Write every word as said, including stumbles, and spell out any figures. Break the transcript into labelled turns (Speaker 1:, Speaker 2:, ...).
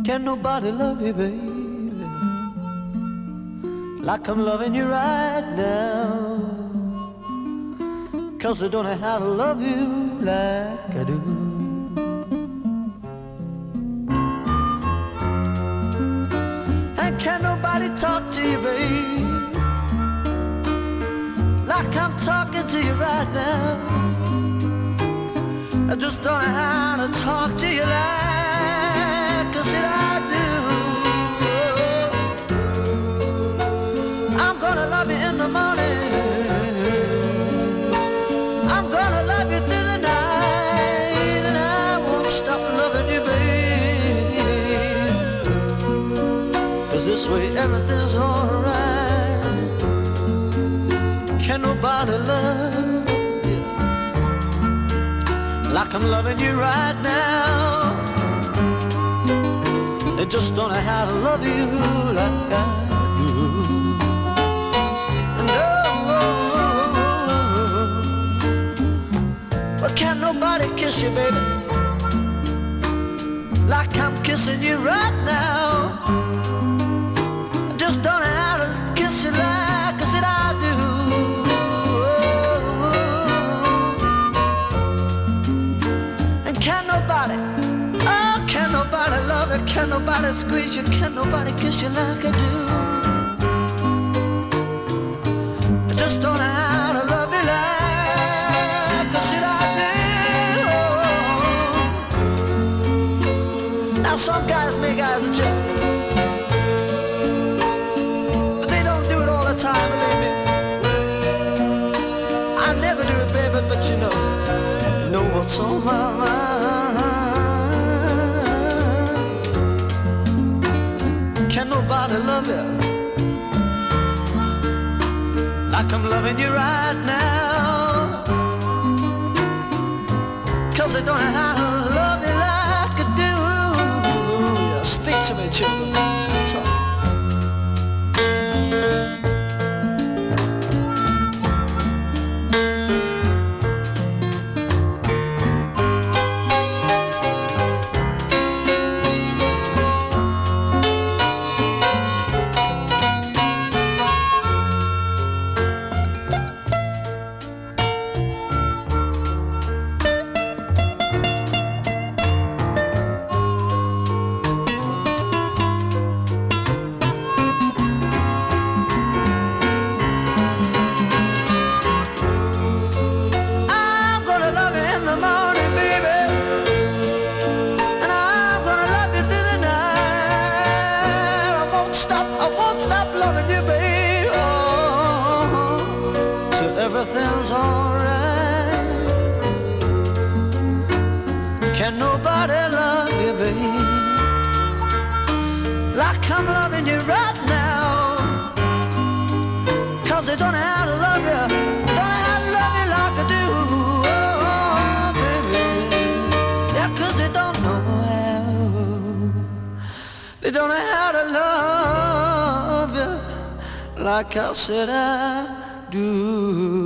Speaker 1: Can nobody love you, baby, like I'm loving you right now? 'Cause I don't know how to love you like I do. And can nobody talk to you, baby, like I'm talking to you right now? I just don't know how to talk to you like I said I do. I'm gonna love you in the morning, I'm gonna love you through the night, and I won't stop loving you, babe, 'cause this way everything's alright. Can nobody love you like I'm loving you right now? They just don't know how to love you like I do. No, but can nobody kiss you, baby, like I'm kissing you right now? I just don't know how to kiss you like I said I do. And can nobody, oh, can nobody love you? Can nobody squeeze you? Can nobody kiss you like I do? I just don't know how to love you like I said I do. Now some guys make eyes at you, but they don't do it all the time, believe me. I never do it, baby, but you know, you know what's on my mind. Can nobody love you like I'm loving you right now? 'Cause I don't know how to love you like I do. Yeah, speak to me, children. Talk. Everything's alright. Can nobody love you, babe, like I'm loving you right now? 'Cause they don't know how to love you, don't know how to love you like I do. Oh, baby, yeah, 'cause they don't know how. They don't know how to love you like I said I do.